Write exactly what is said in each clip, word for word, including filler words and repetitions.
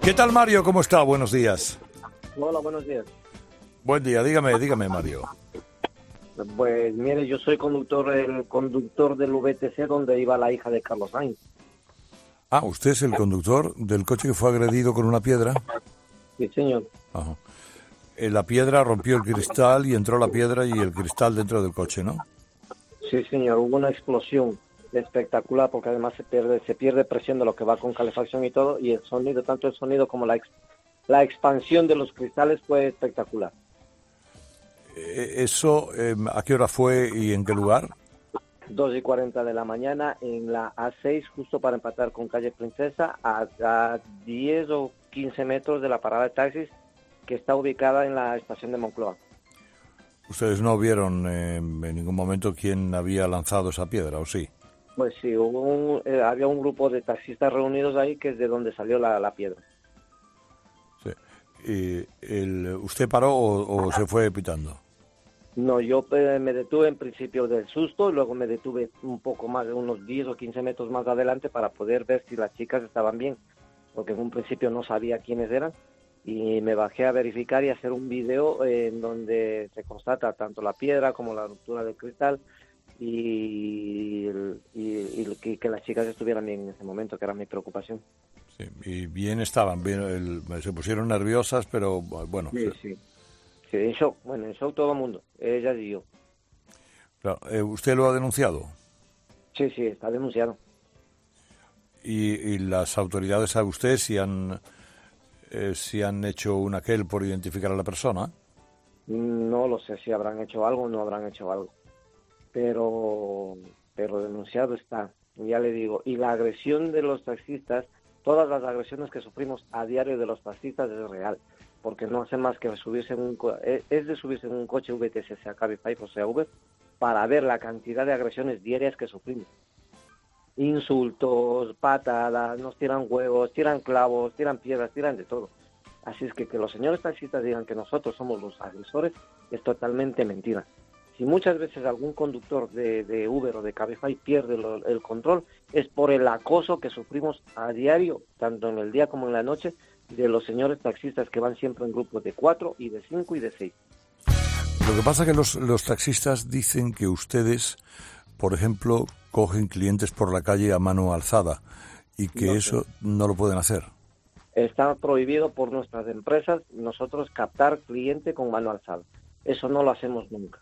¿Qué tal, Mario? ¿Cómo está? Buenos días. Hola, buenos días. Buen día, dígame, dígame, Mario. Pues mire, yo soy conductor, el conductor del V T C donde iba la hija de Carlos Sainz. Ah, ¿usted es el conductor del coche que fue agredido con una piedra? Sí, señor. Ajá. Eh, La piedra rompió el cristal y entró la piedra y el cristal dentro del coche, ¿no? Sí, señor. Hubo una explosión espectacular porque además se pierde, se pierde presión de lo que va con calefacción y todo, y el sonido, tanto el sonido como la, ex, la expansión de los cristales fue espectacular. Eh, ¿Eso eh, a qué hora fue y en qué lugar? dos y cuarenta de la mañana en la A seis, justo para empatar con calle Princesa, a, a diez o quince metros de la parada de taxis que está ubicada en la estación de Moncloa. ¿Ustedes no vieron eh, en ningún momento quién había lanzado esa piedra, o sí? Pues sí, hubo un, eh, había un grupo de taxistas reunidos ahí que es de donde salió la, la piedra. Sí. ¿Y el, ¿Usted paró o, o se fue pitando? No, yo eh, me detuve en principio del susto, luego me detuve un poco más, unos diez o quince metros más adelante para poder ver si las chicas estaban bien, porque en un principio no sabía quiénes eran, y me bajé a verificar y a hacer un video eh, en donde se constata tanto la piedra como la ruptura del cristal y, y, y que, que las chicas estuvieran bien en ese momento, que era mi preocupación. Sí, y bien estaban, bien, el- se pusieron nerviosas, pero bueno. Sí, sí. Sí, en shock, bueno, en shock todo el mundo, ellas y yo. Claro, eh, ¿usted lo ha denunciado? Sí, sí, está denunciado. ¿Y, y las autoridades, sabe usted si han, eh, si han hecho un aquel por identificar a la persona? No lo sé si habrán hecho algo o no habrán hecho algo, pero, pero denunciado está, ya le digo. Y la agresión de los taxistas, todas las agresiones que sufrimos a diario de los taxistas es real, porque no hacen más que subirse en un co- es es de subirse en un coche V T C, sea Cabify o sea Uber, para ver la cantidad de agresiones diarias que sufrimos. Insultos, patadas, nos tiran huevos, tiran clavos, tiran piedras, tiran de todo. Así es que que los señores taxistas digan que nosotros somos los agresores es totalmente mentira. Si muchas veces algún conductor de, de Uber o de Cabify pierde lo- el control, es por el acoso que sufrimos a diario, tanto en el día como en la noche, de los señores taxistas que van siempre en grupos de cuatro y de cinco y de seis. Lo que pasa es que los, los taxistas dicen que ustedes, por ejemplo, cogen clientes por la calle a mano alzada y que No sé. eso no lo pueden hacer. Está prohibido por nuestras empresas nosotros captar cliente con mano alzada. Eso no lo hacemos nunca.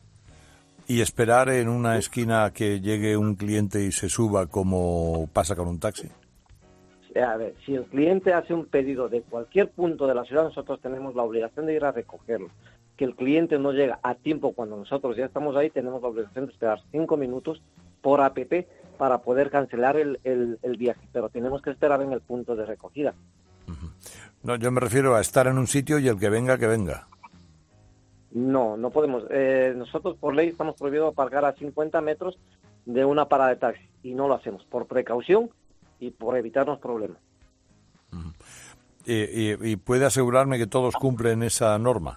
Y esperar en una esquina a que llegue un cliente y se suba como pasa con un taxi. A ver, si el cliente hace un pedido de cualquier punto de la ciudad, nosotros tenemos la obligación de ir a recogerlo. Que el cliente no llega a tiempo cuando nosotros ya estamos ahí, tenemos la obligación de esperar cinco minutos por app para poder cancelar el, el, el viaje, pero tenemos que esperar en el punto de recogida. No, yo me refiero a estar en un sitio y el que venga, que venga. No, no podemos. Eh, nosotros por ley estamos prohibidos aparcar a cincuenta metros de una parada de taxi y no lo hacemos por precaución y por evitarnos problemas. Y, y- y puede asegurarme que todos cumplen esa norma.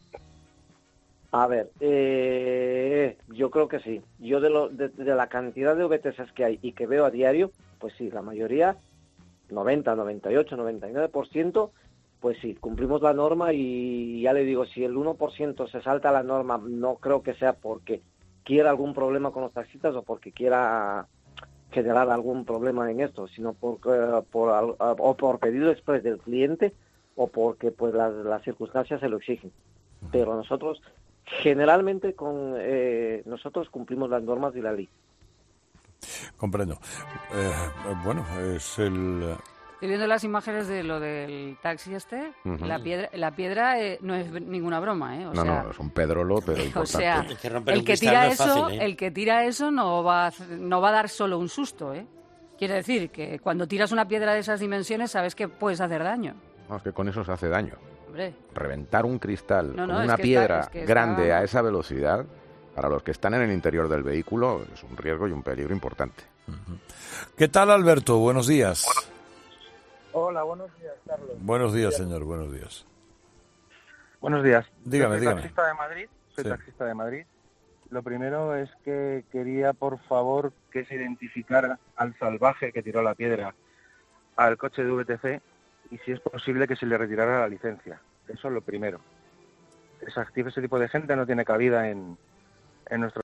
A ver, eh, yo creo que sí. Yo de, lo, de, de la cantidad de V T Cs que hay y que veo a diario, pues sí, la mayoría, noventa, noventa y ocho, noventa y nueve por ciento, pues sí, cumplimos la norma y ya le digo, si el uno por ciento se salta la norma, no creo que sea porque quiera algún problema con los taxistas o porque quiera generar algún problema en esto, sino por, eh, por, al- o por pedido express del cliente o porque pues las, las circunstancias se lo exigen. Pero nosotros generalmente con eh, nosotros cumplimos las normas y la ley. Comprendo. Eh, bueno, es el... Estoy viendo las imágenes de lo del taxi este. Ujú. La piedra, la piedra eh, no es ninguna broma, ¿eh? O No, sea, no, es un pedrolo, pero importante. o sea, Es que romper el un que cristal tira no es eso, fácil, ¿eh? el que tira eso no va a, hacer- no va a dar solo un susto, ¿eh? Quiere decir que cuando tiras una piedra de esas dimensiones sabes que puedes hacer daño. No, es que con eso se hace daño. Hombre, Reventar un cristal No, con no, es una que piedra está- es que está- grande a esa velocidad, para los que están en el interior del vehículo, es un riesgo y un peligro importante. ¿Qué tal, Alberto? Buenos días. Hola, buenos días, Carlos. Buenos días, señor, buenos días. Buenos días. Dígame, Yo soy dígame. taxista de Madrid. Soy Sí. taxista de Madrid. Lo primero es que quería, por favor, que se identificara al salvaje que tiró la piedra al coche de V T C y si es posible que se le retirara la licencia. Eso es lo primero. Esa, ese tipo de gente no tiene cabida en, en nuestro